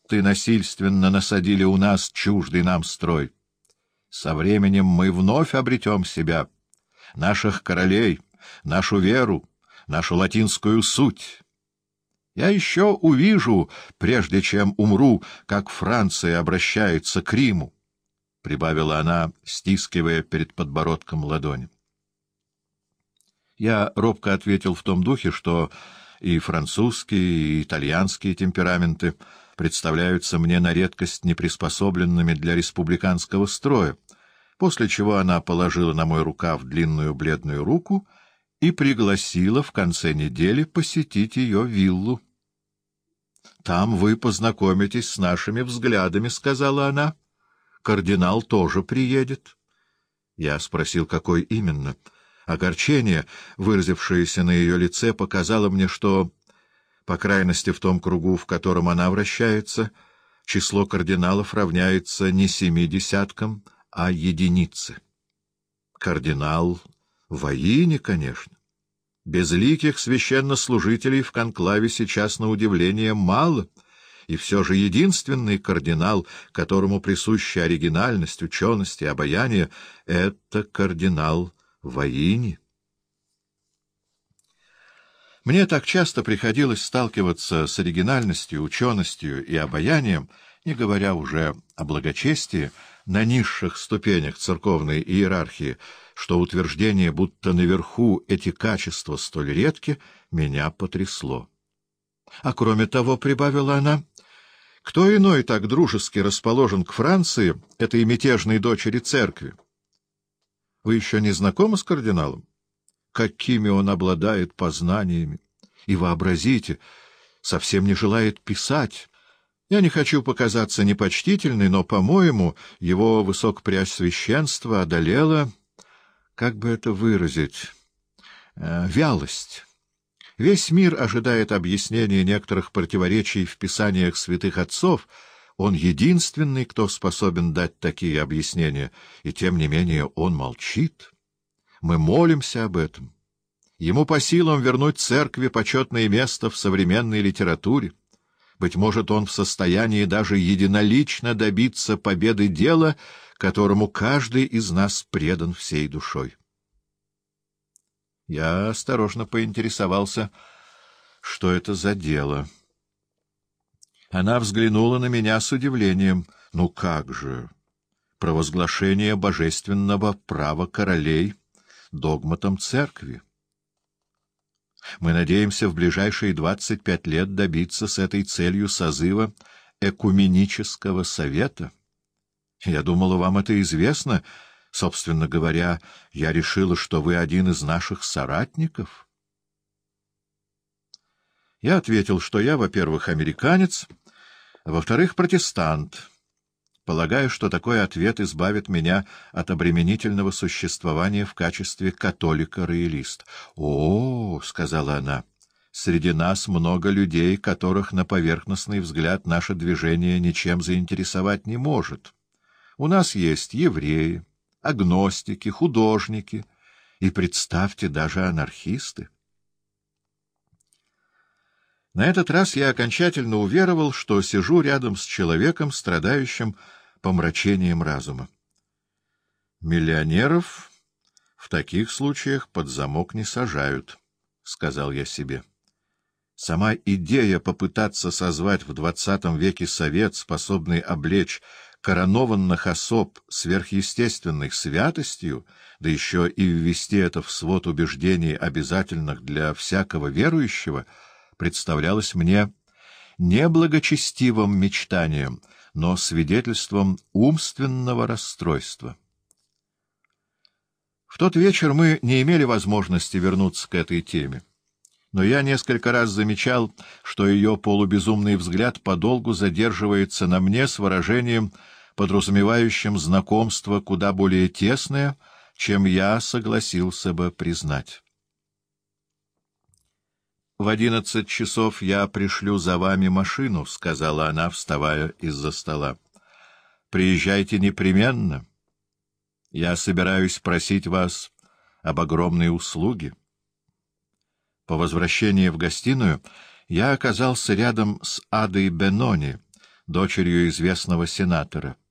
гетты насильственно насадили у нас чуждый нам строй. Со временем мы вновь обретем себя, наших королей, нашу веру, нашу латинскую суть. Я еще увижу, прежде чем умру, как Франция обращается к Риму, — прибавила она, стискивая перед подбородком ладонь. Я робко ответил в том духе, что и французские, и итальянские темпераменты представляются мне на редкость неприспособленными для республиканского строя, после чего она положила на мой рукав длинную бледную руку и пригласила в конце недели посетить ее виллу. — Там вы познакомитесь с нашими взглядами, — сказала она. — Кардинал тоже приедет. Я спросил, какой именно. Огорчение, выразившееся на ее лице, показало мне, что, по крайности в том кругу, в котором она вращается, число кардиналов равняется не 70, а единице. Кардинал воине, конечно. Безликих священнослужителей в конклаве сейчас, на удивление, мало, и все же единственный кардинал, которому присуща оригинальность, ученость и обаяние, — это кардинал воине. Мне так часто приходилось сталкиваться с оригинальностью, ученостью и обаянием, не говоря уже о благочестии, на низших ступенях церковной иерархии, что утверждение, будто наверху эти качества столь редки, меня потрясло. А кроме того, — прибавила она, — кто иной так дружески расположен к Франции, этой мятежной дочери церкви? Вы еще не знакомы с кардиналом? Какими он обладает познаниями! И вообразите, совсем не желает писать. Я не хочу показаться непочтительной, но, по-моему, его высокопреосвященство одолело, как бы это выразить, вялость. Весь мир ожидает объяснения некоторых противоречий в писаниях святых отцов. Он единственный, кто способен дать такие объяснения, и тем не менее он молчит. Мы молимся об этом. Ему по силам вернуть церкви почетное место в современной литературе. Быть может, он в состоянии даже единолично добиться победы дела, которому каждый из нас предан всей душой. Я осторожно поинтересовался, что это за дело. Она взглянула на меня с удивлением. Ну как же? Провозглашение божественного права королей догматом церкви. Мы надеемся в ближайшие 25 лет добиться с этой целью созыва экуменического совета. Я думала, вам это известно. Собственно говоря, я решила, что вы один из наших соратников. Я ответил, что я, во-первых, американец, а во-вторых, протестант. Полагаю, что такой ответ избавит меня от обременительного существования в качестве католика-роялиста. — О, — сказала она, — среди нас много людей, которых на поверхностный взгляд наше движение ничем заинтересовать не может. У нас есть евреи, агностики, художники и, представьте, даже анархисты. На этот раз я окончательно уверовал, что сижу рядом с человеком, страдающим помрачением разума. Миллионеров в таких случаях под замок не сажают, — сказал я себе. Сама идея попытаться созвать в XX веке совет, способный облечь коронованных особ сверхъестественной святостью, да еще и ввести это в свод убеждений, обязательных для всякого верующего, представлялось мне не благочестивым мечтанием, но свидетельством умственного расстройства. В тот вечер мы не имели возможности вернуться к этой теме, но я несколько раз замечал, что ее полубезумный взгляд подолгу задерживается на мне с выражением, подразумевающим знакомство куда более тесное, чем я согласился бы признать. — В 11 часов я пришлю за вами машину, — сказала она, вставая из-за стола. — Приезжайте непременно. Я собираюсь просить вас об огромной услуге. По возвращении в гостиную я оказался рядом с Адой Бенони, дочерью известного сенатора.